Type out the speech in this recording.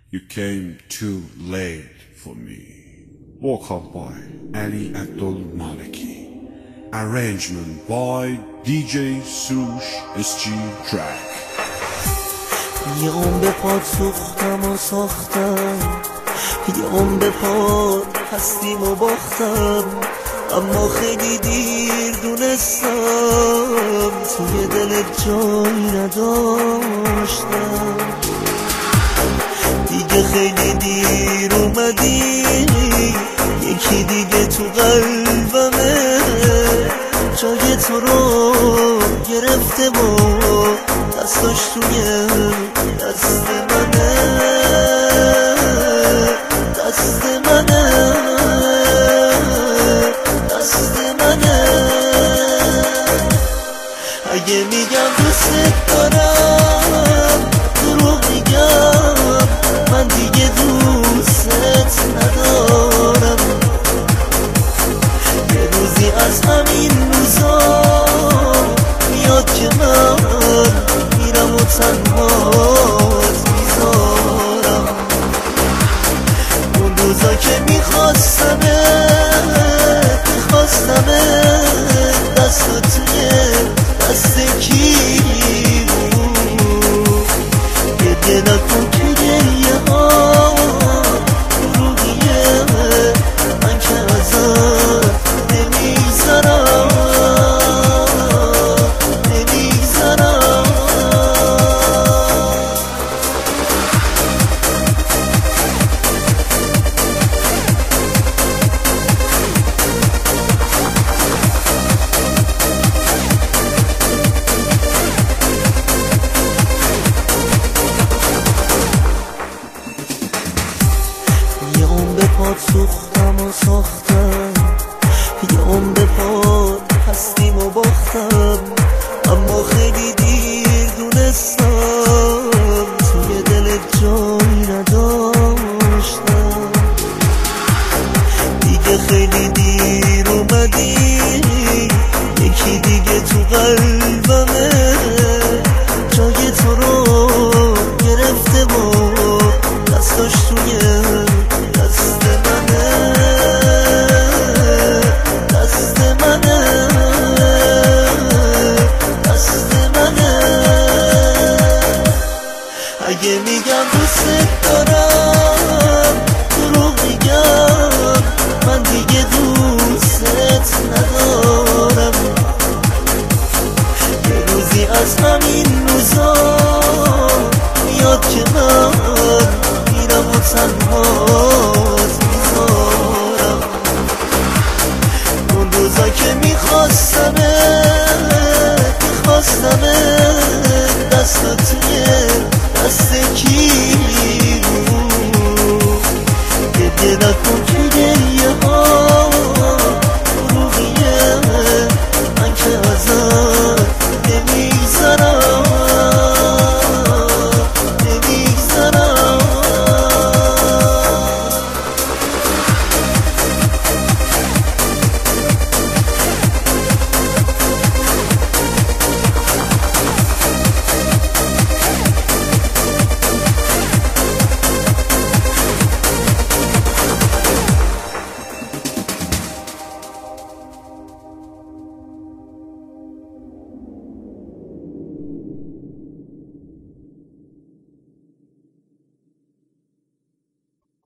You came too late for me. Woke up by Ali Abdul Maliki. Arrangement by DJ Sush SG Track. یه عمر پات سوختم و ساختم، یه عمر پات هستیم و باختم، اما خیلی دیر دونستم توی دلت جایی نداشتم. دیگه خیلی دیر اومدی، یکی دیگه تو قلبمه جای تو رو گرفته و دستاش توی دست منه، دست منه، دست منه. اگه میگم دوست دارم دروغ میگم، من دیگه دوست ندارم. یه روزی از همین روزا میاد که من میرم و تنهات میذارم. اون روزا که میخواستمت دست توی دست کی بود. گریه نکن که گریه ها دروغیه، من که ازت نمیگذرم. یه عمر پات سوختم و ساختم، یه عمر پات هستیم و باختم، اما خیلی دیر دونستم توی دلت جایی نداشتم. دیگه خیلی دیر اومدی، یکی دیگه تو قلبمه جای تو رو گرفته و دستاش توی دست منه، دست منه، دست منه. اگه میگم دوست دارم دروغ میگم، من دیگه دوست ندارم. یه روزی از همین روزا میاد که من میرم و تنهات میذارم. اون روزا که میخواستمت دست توی دست